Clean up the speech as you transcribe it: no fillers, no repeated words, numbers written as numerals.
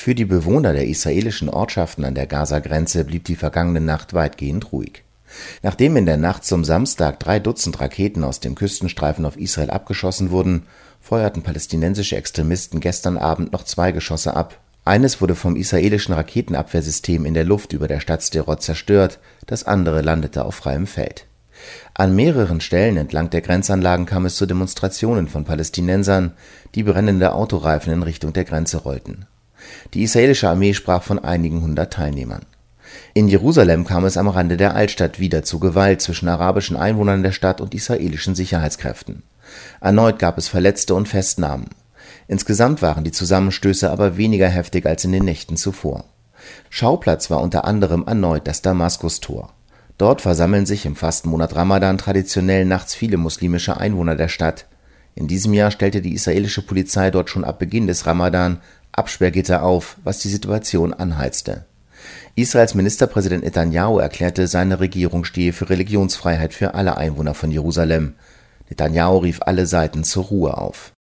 Für die Bewohner der israelischen Ortschaften an der Gaza-Grenze blieb die vergangene Nacht weitgehend ruhig. Nachdem in der Nacht zum Samstag 3 Dutzend Raketen aus dem Küstenstreifen auf Israel abgeschossen wurden, feuerten palästinensische Extremisten gestern Abend noch 2 Geschosse ab. Eines wurde vom israelischen Raketenabwehrsystem in der Luft über der Stadt Sderot zerstört, das andere landete auf freiem Feld. An mehreren Stellen entlang der Grenzanlagen kam es zu Demonstrationen von Palästinensern, die brennende Autoreifen in Richtung der Grenze rollten. Die israelische Armee sprach von einigen 100 Teilnehmern. In Jerusalem kam es am Rande der Altstadt wieder zu Gewalt zwischen arabischen Einwohnern der Stadt und israelischen Sicherheitskräften. Erneut gab es Verletzte und Festnahmen. Insgesamt waren die Zusammenstöße aber weniger heftig als in den Nächten zuvor. Schauplatz war unter anderem erneut das Damaskustor. Dort versammeln sich im Fastenmonat Ramadan traditionell nachts viele muslimische Einwohner der Stadt. In diesem Jahr stellte die israelische Polizei dort schon ab Beginn des Ramadan Absperrgitter auf, was die Situation anheizte. Israels Ministerpräsident Netanjahu erklärte, seine Regierung stehe für Religionsfreiheit für alle Einwohner von Jerusalem. Netanjahu rief alle Seiten zur Ruhe auf.